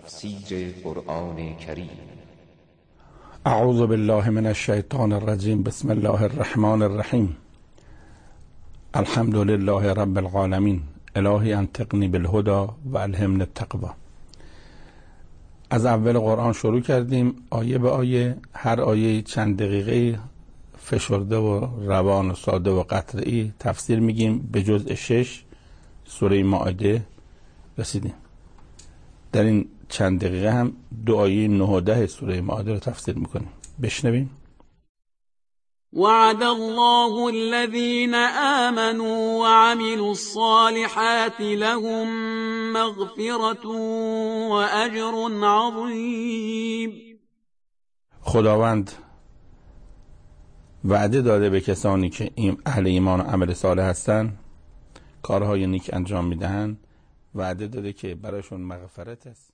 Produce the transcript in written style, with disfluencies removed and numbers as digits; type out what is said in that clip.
تفسیر قرآن کریم. اعوذ بالله من الشیطان الرجیم. بسم الله الرحمن الرحیم. الحمد لله رب العالمین. الهی انطقنی بالهدی و الهمنی التقوی. از اول قرآن شروع کردیم، آیه به آیه، هر آیه چند دقیقه فشرده و روان و ساده و قطعی تفسیر میگیم. به جزء 6 سوره مائده رسیدیم. در این چند دقیقه هم دو آیه 9 و 10 سوره مائده رو تفسیر میکنیم. بشنویم. وعد الله الذين آمنوا وعملوا الصالحات لهم مغفرة وأجر عظيم. خداوند وعده داده به کسانی که اهل ایمان و عمل صالح هستند، کارهای نیک انجام میدهند، وعده داده که برایشون مغفرت است